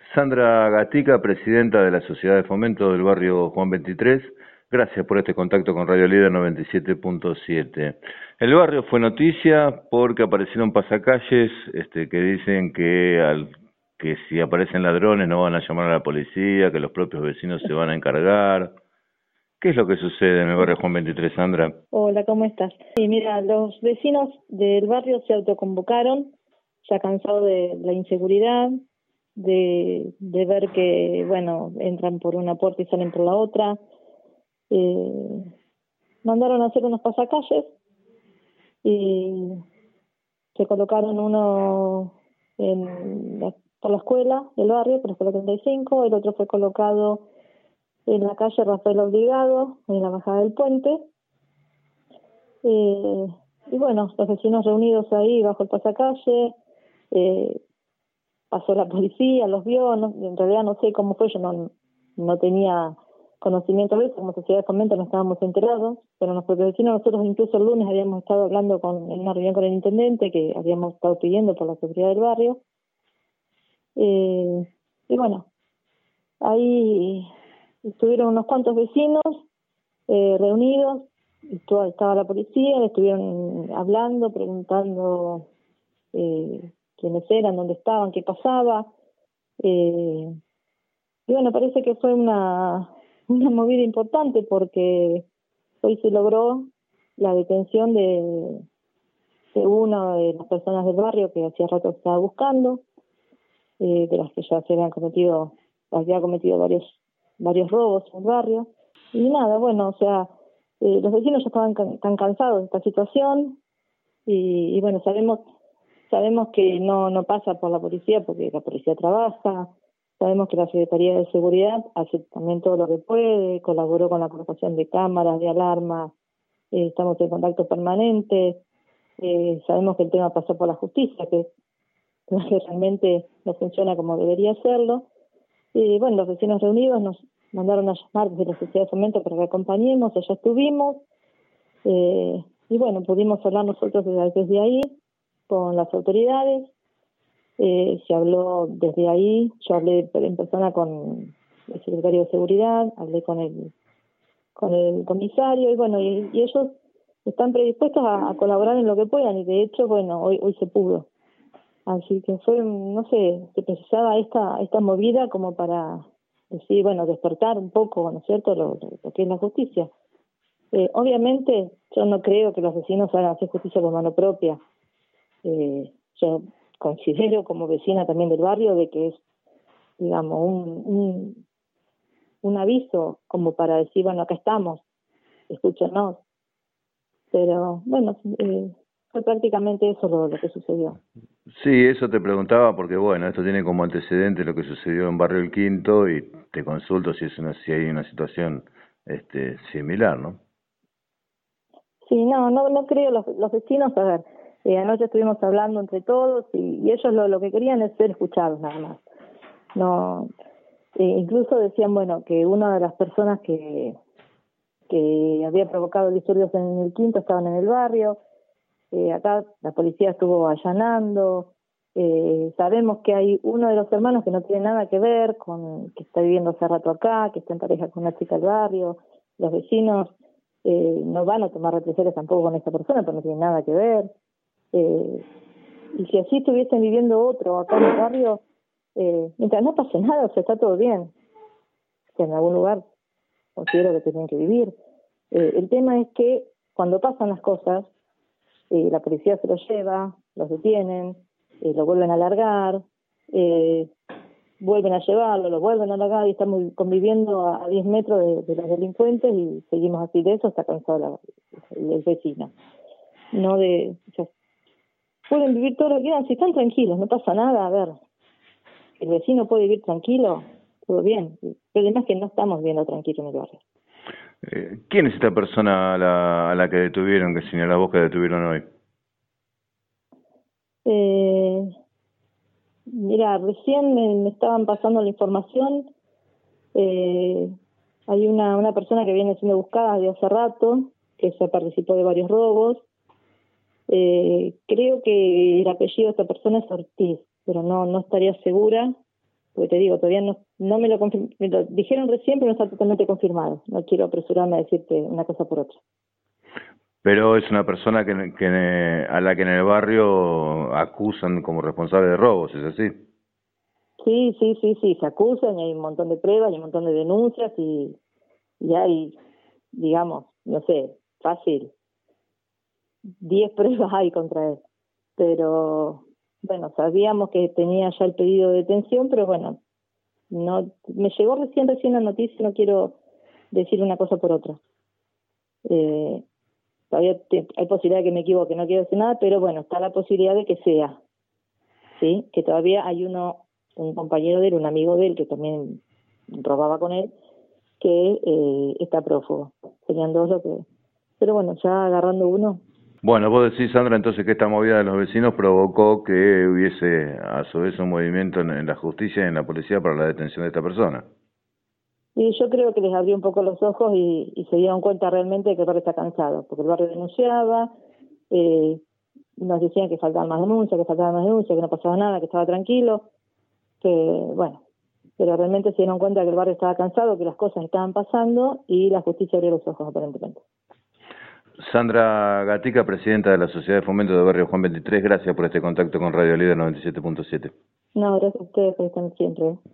Sandra Gatica, presidenta de la Sociedad de Fomento del barrio Juan 23, gracias por este contacto con Radio Líder 97.7. El barrio fue noticia porque aparecieron pasacalles que dicen que si aparecen ladrones no van a llamar a la policía, que los propios vecinos se van a encargar. ¿Qué es lo que sucede en el barrio Juan 23, Sandra? Hola, ¿cómo estás? Sí, mira, los vecinos del barrio se autoconvocaron, ya cansados de la inseguridad, de ver que, bueno, entran por una puerta y salen por la otra. Eh, Mandaron a hacer unos pasacalles y se colocaron uno por la escuela del barrio, por la escuela 35, el otro fue colocado en la calle Rafael Obligado, en la bajada del puente. Y bueno, los vecinos reunidos ahí bajo el pasacalle, pasó la policía, los vio, en realidad no sé cómo fue, yo no tenía conocimiento de eso, como sociedad de fomento no estábamos enterados, pero nuestros vecinos, nosotros incluso el lunes habíamos estado hablando en una reunión con el intendente que habíamos estado pidiendo por la seguridad del barrio, y bueno, ahí estuvieron unos cuantos vecinos reunidos. Estaba la policía, le estuvieron hablando, preguntando quiénes eran, dónde estaban, qué pasaba. Y bueno, parece que fue una movida importante porque hoy se logró la detención de una de las personas del barrio que hacía rato estaba buscando, de las que ya se había cometido varios robos en el barrio. Y nada, bueno, o sea, los vecinos ya estaban tan cansados de esta situación y bueno, sabemos que no pasa por la policía porque la policía trabaja, sabemos que la Secretaría de Seguridad hace también todo lo que puede, colaboró con la colocación de cámaras, de alarma, estamos en contacto permanente, sabemos que el tema pasó por la justicia, que realmente no funciona como debería hacerlo. Y bueno, los vecinos reunidos nos mandaron a llamar desde la Sociedad de Fomento para que acompañemos, allá estuvimos, y bueno, pudimos hablar nosotros desde ahí con las autoridades, se habló desde ahí, yo hablé en persona con el secretario de Seguridad, hablé con el comisario, y bueno, y ellos están predispuestos a colaborar en lo que puedan, y de hecho, bueno, hoy se pudo. Así que fue, no sé, se precisaba esta movida como para decir, bueno, despertar un poco, ¿no es cierto?, lo que es la justicia. Obviamente, yo no creo que los vecinos hagan hacer justicia por mano propia. Yo considero como vecina también del barrio de que es, digamos, un aviso como para decir, bueno, acá estamos, escúchenos. Pero bueno, fue prácticamente eso lo que sucedió. Sí, eso te preguntaba porque bueno, esto tiene como antecedente lo que sucedió en Barrio El Quinto y te consulto si hay una situación similar, ¿no? Sí, no creo, los vecinos, a ver, anoche estuvimos hablando entre todos y ellos lo que querían es ser escuchados nada más. No, incluso decían, bueno, que una de las personas que había provocado disturbios en el Quinto estaban en el barrio. Acá la policía estuvo allanando. Sabemos que hay uno de los hermanos que no tiene nada que ver que está viviendo hace rato acá, que está en pareja con una chica del barrio. Los vecinos no van a tomar represalias tampoco con esa persona, pero no tiene nada que ver. Y si así estuviesen viviendo otro acá en el barrio, mientras no pase nada, o sea, está todo bien. Que en algún lugar considero que tienen que vivir. El tema es que cuando pasan las cosas, la policía se los lleva, los detienen, lo vuelven a largar, vuelven a llevarlo, lo vuelven a largar y estamos conviviendo a 10 metros de los delincuentes y seguimos así de eso hasta cansado el vecino. No o sea, pueden vivir todo lo que quieran, si están tranquilos, no pasa nada, a ver, el vecino puede vivir tranquilo, todo bien, pero además que no estamos viendo tranquilo en el barrio. ¿Quién es esta persona a la que detuvieron, que señalás vos que detuvieron hoy? Mira, recién me estaban pasando la información. Hay una persona que viene siendo buscada de hace rato, que se participó de varios robos. Creo que el apellido de esta persona es Ortiz, pero no estaría segura porque te digo, todavía no me me lo dijeron recién, pero no está totalmente confirmado. No quiero apresurarme a decirte una cosa por otra. Pero es una persona a la que en el barrio acusan como responsable de robos, ¿es así? Sí, se acusan y hay un montón de pruebas y un montón de denuncias y hay, digamos, no sé, fácil, 10 pruebas hay contra él. Pero, bueno, sabíamos que tenía ya el pedido de detención, pero bueno, no me llegó recién la noticia, no quiero decir una cosa por otra. Todavía hay posibilidad de que me equivoque, no quiero decir nada, pero bueno, está la posibilidad de que sea, ¿sí? Que todavía hay un compañero de él, un amigo de él, que también robaba con él, que está prófugo. Serían dos lo que... Pero bueno, ya agarrando uno. Bueno, vos decís, Sandra, entonces que esta movida de los vecinos provocó que hubiese a su vez un movimiento en la justicia y en la policía para la detención de esta persona. Y yo creo que les abrió un poco los ojos y se dieron cuenta realmente de que el barrio está cansado, porque el barrio denunciaba, nos decían que faltaban más denuncias, que no pasaba nada, que estaba tranquilo, que bueno, pero realmente se dieron cuenta que el barrio estaba cansado, que las cosas estaban pasando y la justicia abrió los ojos aparentemente. Sandra Gatica, presidenta de la Sociedad de Fomento del Barrio Juan 23, gracias por este contacto con Radio Líder 97.7. No, gracias a ustedes por estar siempre.